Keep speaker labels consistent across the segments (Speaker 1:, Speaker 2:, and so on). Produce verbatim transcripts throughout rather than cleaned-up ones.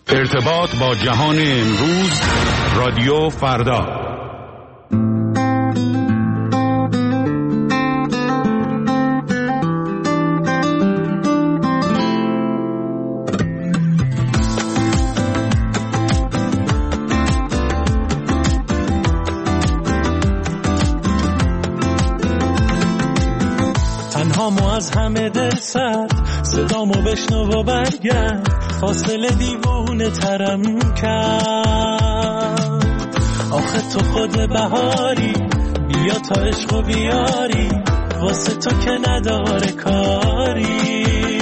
Speaker 1: ارتباط با جهان امروز، رادیو فردا.
Speaker 2: تنهامو از همه دل سرد، صدامو بشنو و برگرد، فاصله دیوونه ترم کرد. آخه تو خود بهاری، بیا تا عشق و بیاری، واسه تو که نداره کاری.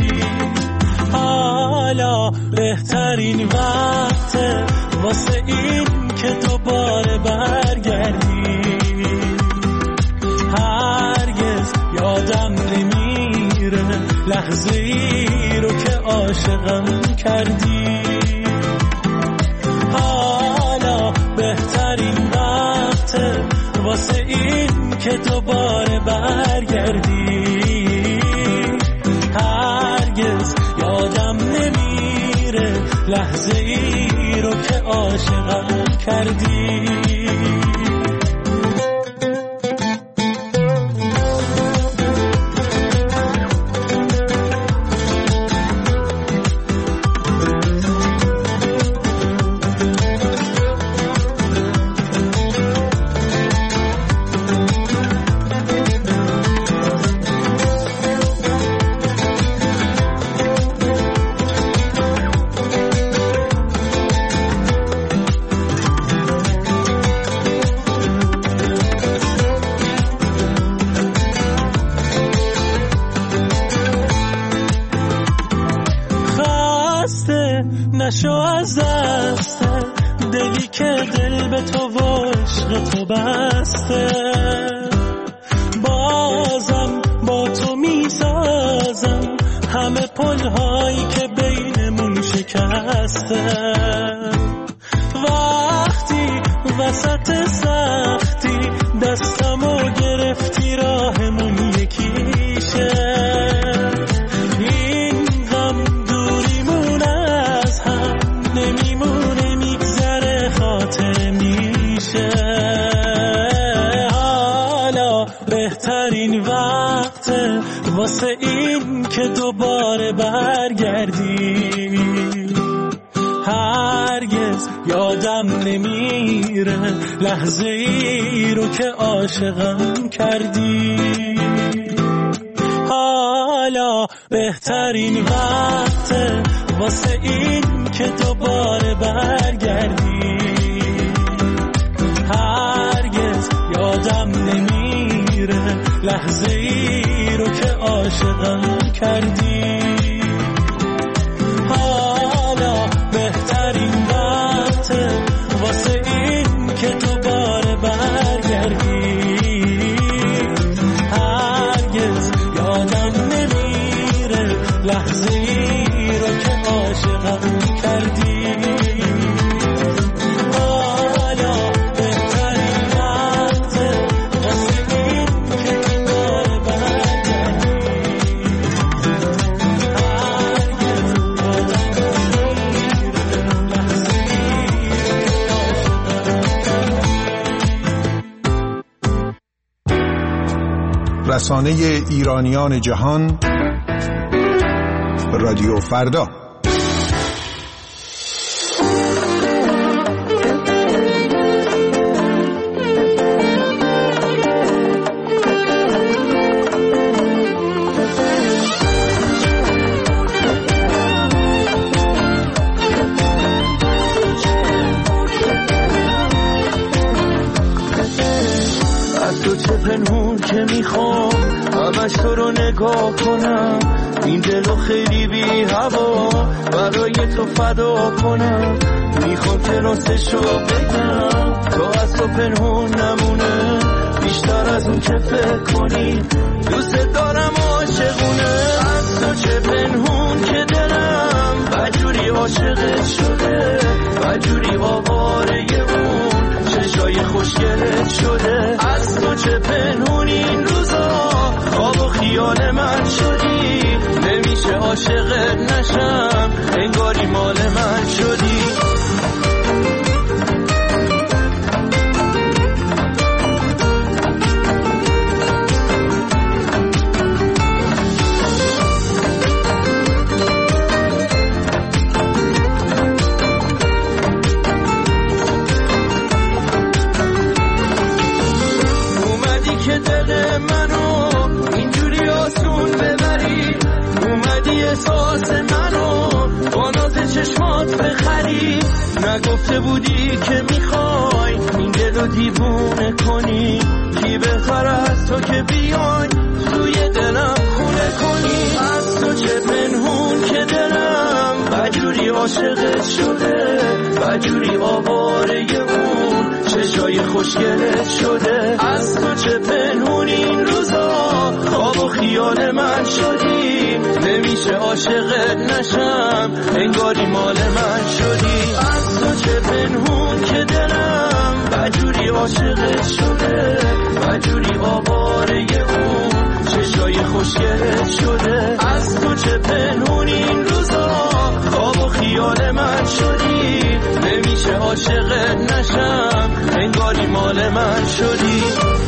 Speaker 2: حالا بهترین وقته واسه این که دوباره برگردی. هرگز یادم نمیره لحظه ای رو که عاشقم کردی. حالا بهترین وقته واسه این که دوباره برگردی. هرگز یادم نمیره لحظه ای رو که عاشقم کردی. نشو از دست دلی که دل به تو و عشق تو بسته. بازم با تو میسازم همه پلهایی که بینمون شکسته. وقتی وسط سختی دستمو گرفتی راهمون یکیشه. بهترین وقته واسه این که دوباره برگردی. هرگز یادم نمیره لحظه ای رو که عاشقم کردی. حالا بهترین وقته واسه این که دوباره برگردی. هرگز یادم نمیره لحظه ای رو که عاشقم کردی. حالا بهترین وقته واسه این که دوباره برگردی. هرگز یادم نمیره لحظه ای رو که عاشقم کردی.
Speaker 3: رسانه ایرانیان جهان، رادیو فردا.
Speaker 4: پنهون که میخوام همش تو رو نگاه کنم، این دلو خیلی بی هوا برای تو فدا کنم. میخوام که راستشو بگم تو از تو پنهون نمونه، بیشتر از اون که فکر کنی دوست دارم عاشقونه. از تو چه پنهون که دلم بجوری عاشقت شده، بجوری آواره اون چشای خوشگلت شده. از تو چه پنهون این روزا خواب و خیال من شدی، نمیشه عاشقت نشم انگاری مال من شدی. نگفته بودی که میخوای این دلو دیوونه کنی، کی بهتر از تو که بیای توی دلم خونه کنی. از تو چه پنهون که دلم بجوری عاشقت شده، بجوری آواره اون چشای خوشگلت شده. از تو چه پنهون این روزا خواب و خیال من شدی، نمیشه عاشقت نشم انگاری مال من شدی. از تو چه پنهون که دلم بجوری عاشقت شده، بجوری آواره اون چشای خوشگلت شده. از تو چه پنهون این روزا خواب و خیال من شدی، نمیشه عاشقت نشم انگاری مال من شدی.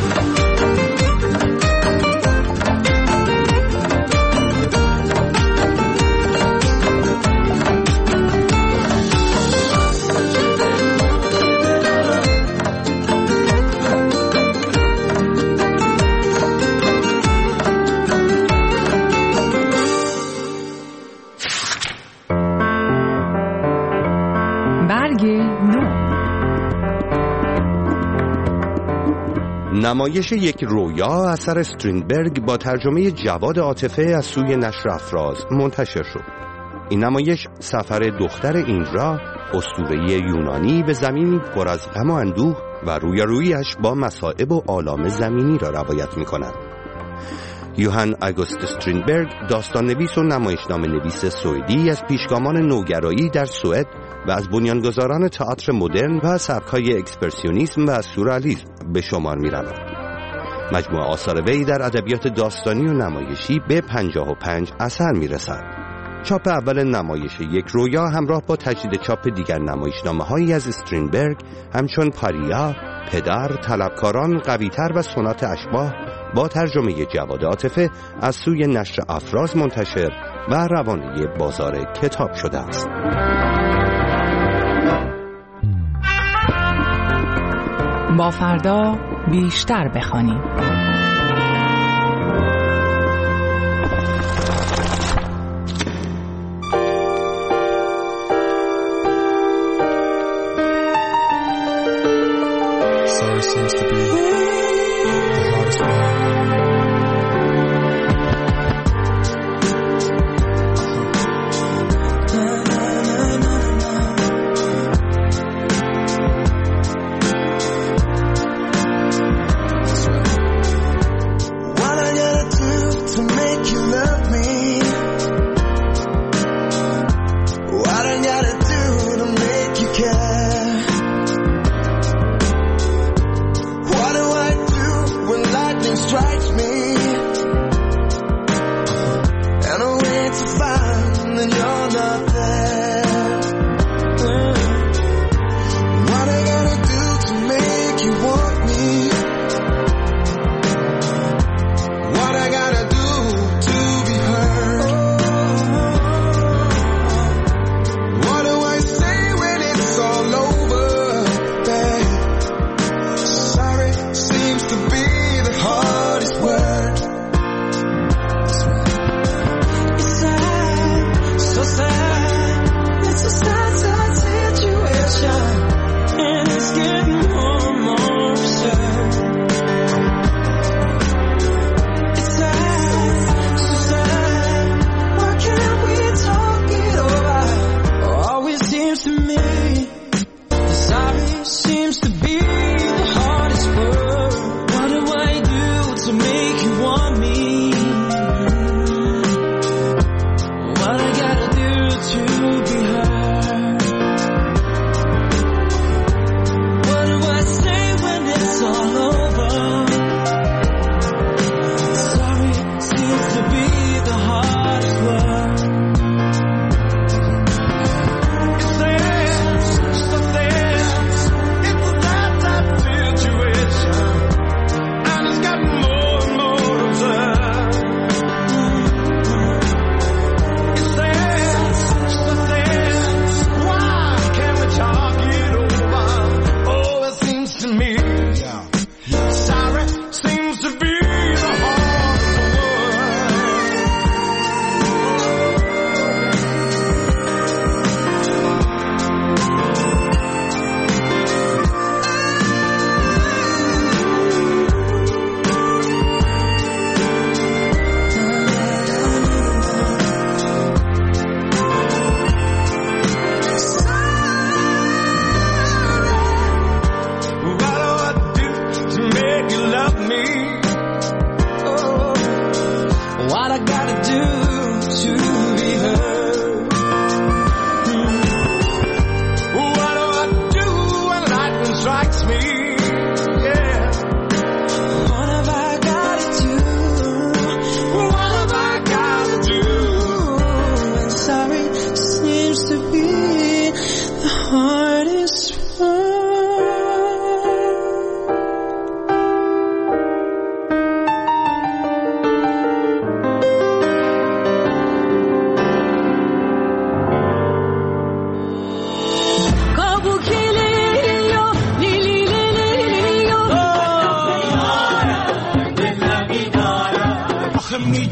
Speaker 5: نمایش یک رویا اثر استرینبرگ با ترجمه جواد عاطفه از سوی نشر افراز منتشر شد. این نمایش سفر دختر اینرا، اسطوره یونانی، به زمینی پر از غم و اندوه و رویارویی‌اش با مصائب و آلام زمینی را روایت می‌کند. یوهان آگوست استرینبرگ داستان نویس و نمایشنامه نویس سوئدی از پیشگامان نوگرایی در سوئد و از بنیانگذاران تئاتر مدرن و سبک‌های اکسپرسیونیسم و سورئالیسم به شمار می‌رود. مجموع آثار وی در ادبیات داستانی و نمایشی به پنجاه و پنج اثر می‌رسد. چاپ اول نمایش یک رویا همراه با تجدید چاپ دیگر نمایشنامه‌هایی از استرینبرگ همچون پاریا، پدر، طلبکاران، قوی‌تر و سونات اشباح با ترجمه جواد عاطفه از سوی نشر افراز منتشر و روانه بازار کتاب شده است.
Speaker 6: با فردا بیشتر بخوانیم.
Speaker 7: Sorry seems to be the hardest one.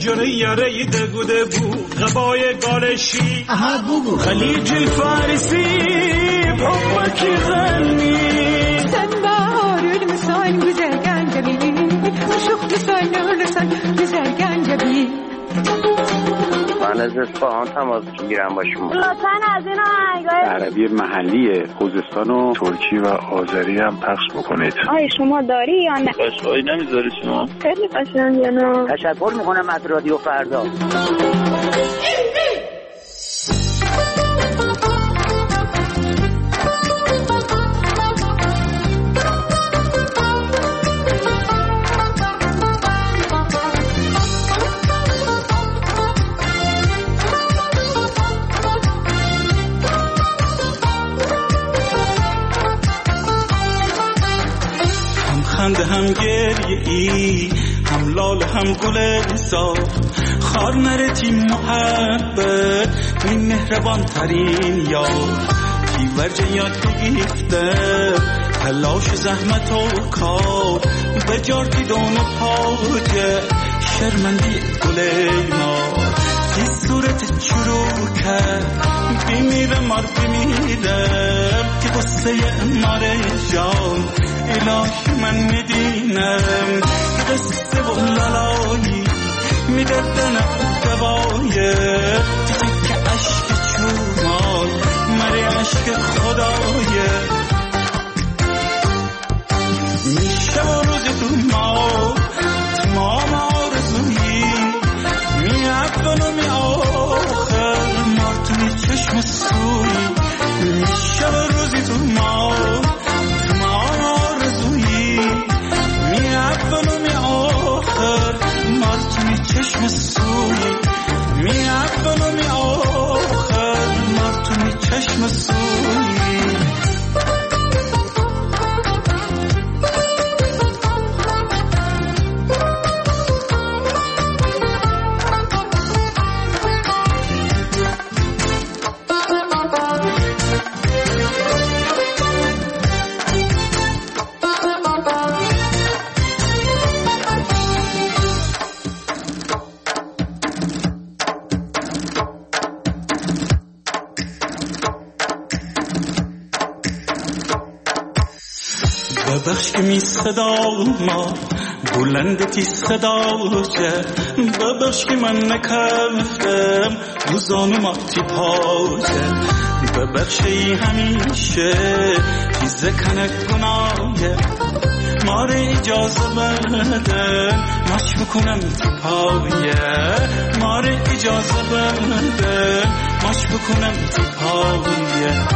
Speaker 2: جلوی یاره دگوده بو غبای گالشی
Speaker 4: اها بگو
Speaker 2: خلیج الفارسی بابکی غنی
Speaker 8: sen baharül misal güzel gencebi aşık misal nurlusan güzel gencebi
Speaker 9: من از اصفهان تماس میگیرم با شما.
Speaker 10: لطفاً از این آهنگای
Speaker 11: عربی محلی خوزستان و ترکی و آذری هم پخش بکنید.
Speaker 10: آیا شما داری یا نه؟
Speaker 11: قشقایی نمیذاری شما؟
Speaker 10: خیلی قشنگه نه.
Speaker 9: تشکر میکنم از رادیو فردا.
Speaker 2: خنده هم گریه ای هم لال هم گل صاف خار نرتی محبت این مهربان ترین یار کی ورجه یاد بگیفته تلاش زحمت و کار به جارتی دون پاجه شرمندی گل ما تی صورت چرو کرد بیمیره مار بیمیره که قصه ماره جان الهی من میدینم قصه و لالایی میدردنم دوایه دیگه که عشق چومال مری عشق خدایه میشه و روزی تو ما تمام آرزویی می اول و می آخر مارتونی چشم سوی میشه و روزی تو ما چشم سوی می اول و می آخر مرتونی چشم سوی ببخش که می صدا ما بلندتی صدا چه ببخش که من نکفتم روزانو ما تی پاچه ببخشی همیشه تیزه کنه گناهه ماره اجازه بدن ماش بکنم تی پایه ماره اجازه بدن ماش بکنم تی پایه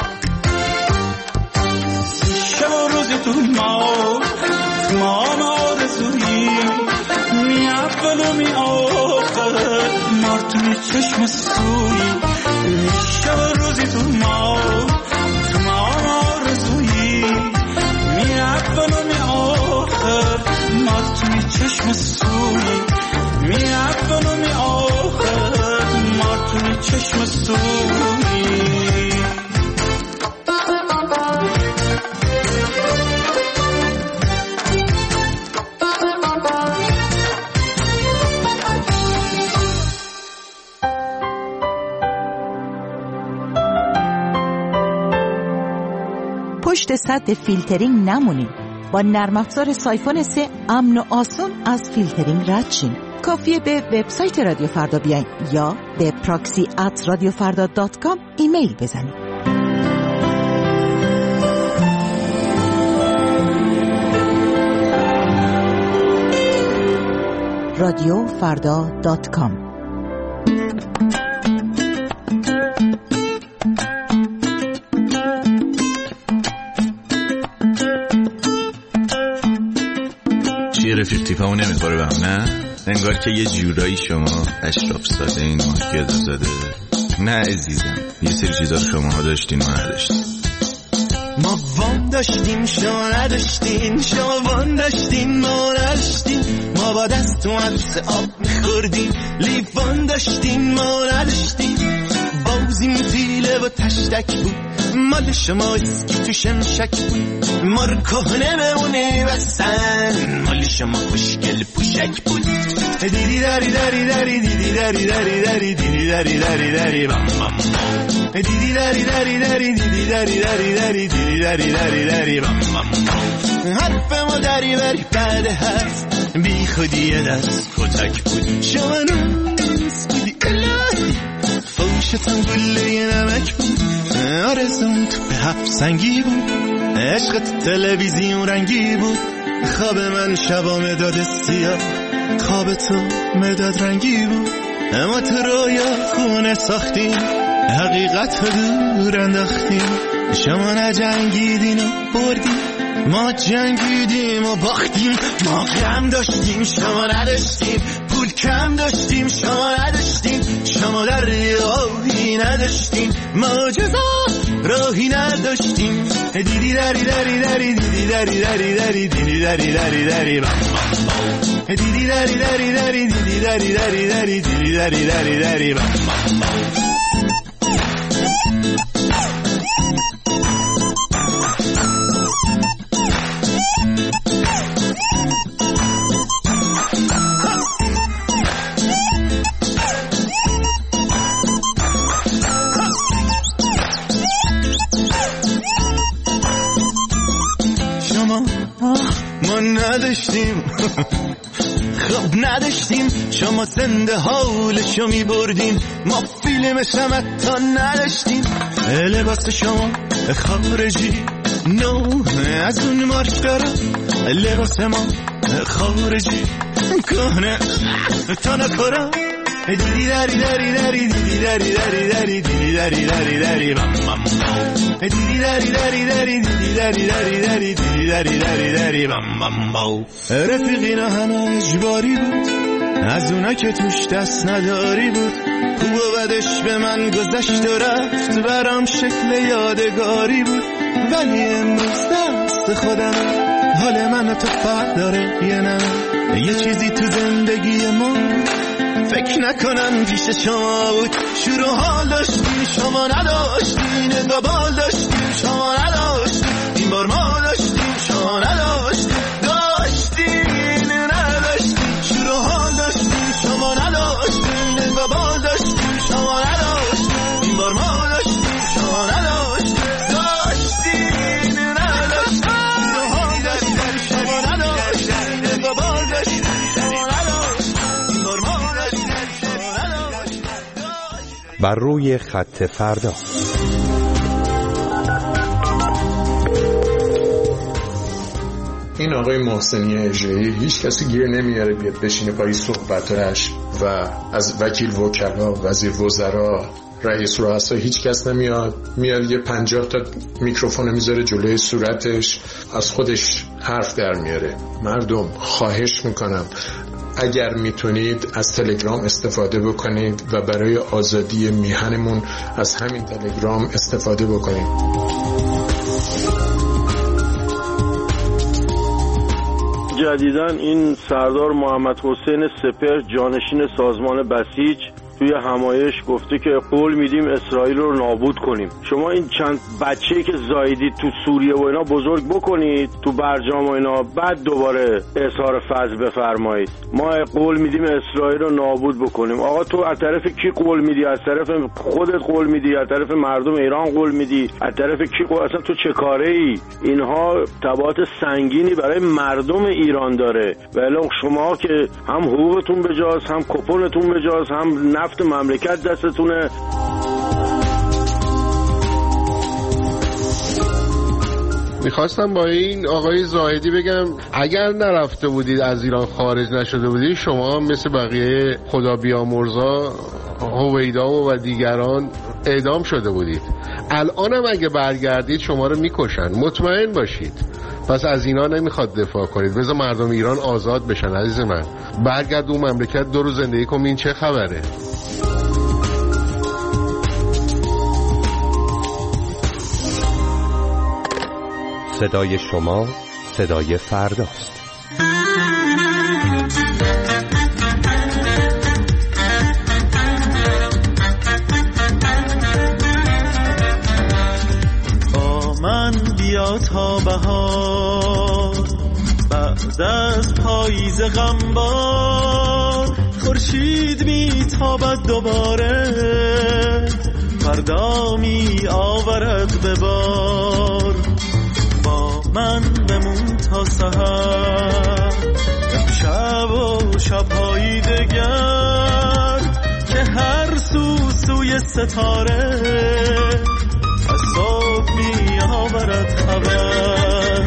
Speaker 2: تو ما ما آرزویی می اول و می آخر مارتونی چشم سوی میشه روزی تو ما ما آرزویی می اول و می آخر مارتونی چشم سوی می اول و می آخر مارتونی چشم سوی
Speaker 12: پشت سد فیلترینگ نمونید. با نرم افزار سایفون سه امن و آسون از فیلترینگ رد شین. کافیه به وبسایت رادیو فردا بیاین یا به پراکسی ات رادیو فردا دات کام ایمیل بزنید. رادیو فردا دات کام.
Speaker 7: رفیق تیپمون نمیخوره به هم، نه؟ انگار که یه جورایی شما اشراف ساده این ماه گزه زده. نه عزیزم، یه سری چیزا رو شما ها داشتین ما نداشتین.
Speaker 4: ما وام داشتیم شما نداشتین، شما وام داشتین ما نداشتین. ما با دست تو عروس آب میخوردیم، لیوان داشتین ما نداشتین. با روزیم تیله و تشتک بود، مال شما اسکی تو شمشک بود، ما رو کهنه بمونه بستن، مال شما خوشگل پوشک بود. دیدی داری داری داری دیدی داری داری داری دیدی داری داری داری بام بام دیدی داری داری داری دیدی داری داری داری دیدی داری داری داری بام بام. حرف ما داری بری بعد حرف بی خودی یه دست کتک بود. شما نوز بودی الهی فوشتم گله یه نمک بود. آرزون تو به هفت سنگی بود، عشقت تلویزیون رنگی بود. خواب من شبا مداد سیاه، خواب تو مداد رنگی بود. اما تو رویا خونه ساختیم، حقیقت رو دور انداختیم. شما نجنگیدین و بردیم، ما جنگیدیم و باختیم. ما غم داشتیم شما نداشتیم، پول کم داشتیم شما نداشتیم. شما در راهی نداشتیم، ما جزا راهی نداشتیم. دیدی داری داری داری دیدی داری داری داری دیدی داری داری داری بام بام دیدی داری داری داری دیدی داری داری داری دیدی داری داری داری بام بام. ما نداشتیم خب نداشتیم، شما زنده حالشو می بردین، ما فیلم شمتا نداشتیم. لباس شما خارجی نو از اون مارش دارم، لباس ما خارجی کهنه تا نکرم. دیدی داری داری داری دیدی داری داری داری دیدی داری داری داری بام بام دیدی داری داری داری دیدی داری داری داری دیدی داری داری داری بام بام بام. رفیقینا همه اجباری بود، از اونا که توش دست نداری بود. خوب و بدش به من گذشت و رفت، برام شکل یادگاری بود. ولی امروز دست خودم، حال من تو فرق داره یه نه. یه چیزی تو زندگی ما فکر نکنم پیش شما بود. شروع حال داشتیم شما نداشتین، انگابال داشتیم شما نداشتین، این بار ما داشتیم شما نداشتین. داشتین نداشتین، شروع حال داشتیم شما نداشتین، انگابال داشتیم شما نداشتین، این بار ما داشتیم شما نداشتین. داشتین نداشتین، شروع حال داشتیم شما نداشتین، انگابال داشتیم شما نداشتین، این بار ما
Speaker 5: بر روی خط فردا.
Speaker 3: این آقای محسنی اجرایی هیچ کسی گیر نمیاره بیاد بشینه پای صحبتاش و از وکیل وکلا، وزیر وزرا، رئیس رؤسا هیچ کس نمیاد. میاد یه پنجاه تا میکروفون میذاره جلوی صورتش، از خودش حرف در میاره. مردم خواهش میکنم اگر میتونید از تلگرام استفاده بکنید و برای آزادی میهنمون از همین تلگرام استفاده بکنید.
Speaker 13: جدیداً این سردار محمد حسین سپهر جانشین سازمان بسیج توی همایش گفته که قول میدیم اسرائیل رو نابود کنیم. شما این چند بچه‌ای که زایدید تو سوریه و اینا بزرگ بکنید تو برجام و اینا، بعد دوباره اظهار فضل بفرمایید. ما قول میدیم اسرائیل رو نابود بکنیم. آقا تو از طرف کی قول میدی؟ از طرف خودت قول میدی؟ از طرف مردم ایران قول میدی؟ از طرف کی قول؟ اصلا تو چه کاره ای؟ اینها تبعات سنگینی برای مردم ایران داره. ولی شما که هم حقوقتون بجاست، هم کپونتون بجاست، هم نفت مملکت دستتونه.
Speaker 14: میخواستم با این آقای زاهدی بگم اگر نرفته بودید، از ایران خارج نشده بودید، شما مثل بقیه خدا بیامرزا هویدا و دیگران اعدام شده بودید. الانم اگه برگردید شما رو میکشن، مطمئن باشید. پس از اینا نمیخواد دفاع کنید، بذار مردم ایران آزاد بشن. عزیز من برگرد اون مملکت، دو روز زندگی کن، این چه خبره؟
Speaker 5: صدای شما صدای فرداست.
Speaker 2: بیا تا بهار، بعد از پاییز غمبار خورشید میتابد دوباره، فردا می آورد به بار. با من بمون تا سحر، شب و شب‌های دگر که هر سو سوی ستاره از صبح می آورد خبر.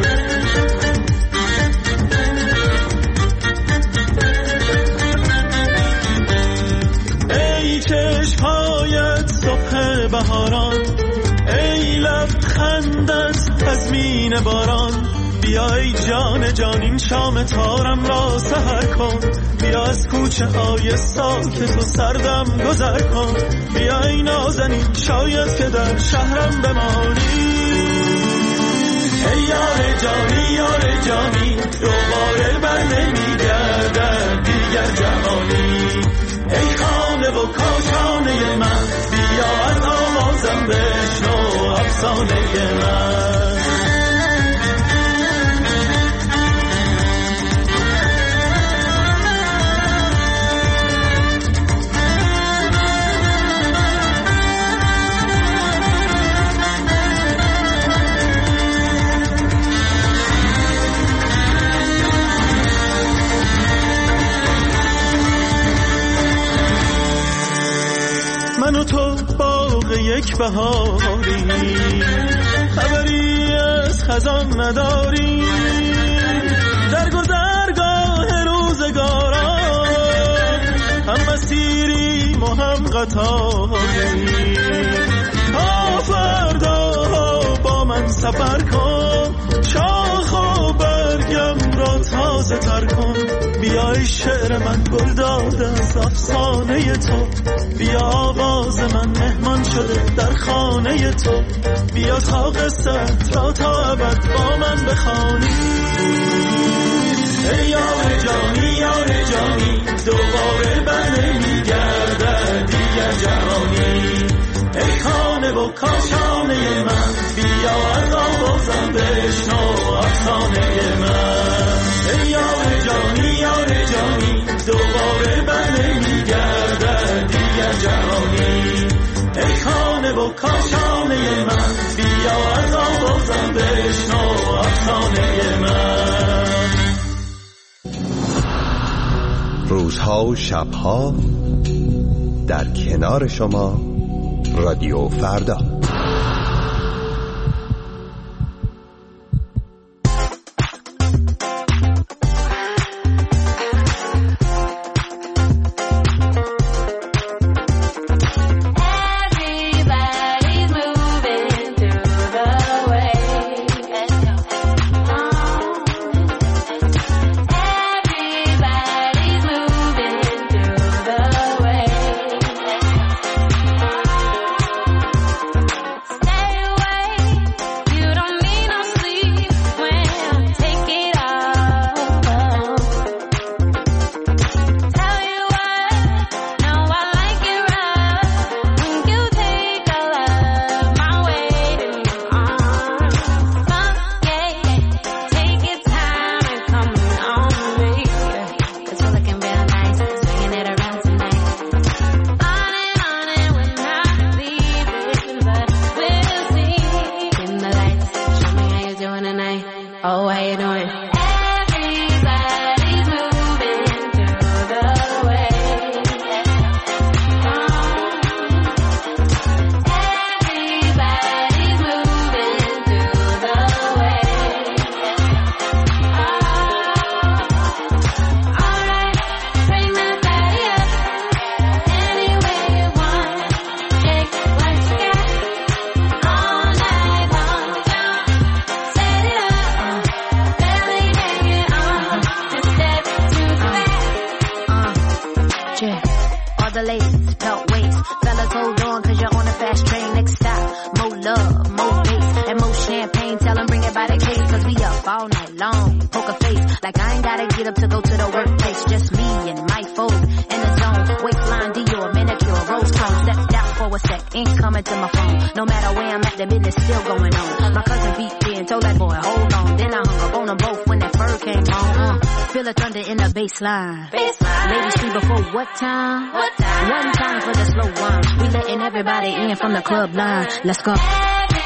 Speaker 2: ای چشم‌هایت صبح بهاران، ای لبخندت تضمین باران، بیای جان جان این شام تارم را سحر کن، بیا از کوچه های ساکت و سردم گذر کن، بیای نازنین شاید که در شهرم بمانی. ای یار جانی یار جانی، دوباره بر نمیگردد دیگر جوانی. ای خانه و کاشانه من، بیا از آوازم بشنو افسانه من. من و تو باغ یک بهاری، خبری از خزان نداری، در گذرگاه روزگاران هم مسیریم و هم قطاری. تا فردا با من سفر کن، شاخ و برگم را تازه تر کن، بیای شعر من گل داده از افسانه تو، بیا آواز من مهمان شده در خانه تو، بیا تا قصت را تا ابد با من بخوانی. ای یار جانی یار جانی، دوباره بر نمیگردد دیگر جوانی. ای خانه و کاشانه من، بیا از آوازم بشنو افسانه من. ای یار جانی یار جانی، دوباره بر نمیگردد دیگر جوانی. ای خانه و کاشانه من، بیا از آوازم بشنو افسانه من.
Speaker 5: روزها و شبها در کنار شما، رادیو فردا.
Speaker 15: No matter where I'm at the business still going on. My cousin beat me and told that boy, hold on. Then I hung up on them both when that fur came on. Uh, feel the thunder in the bass line. Ladies free before what time? What time? One time for the slow one. We letting everybody in from the club line. Let's go.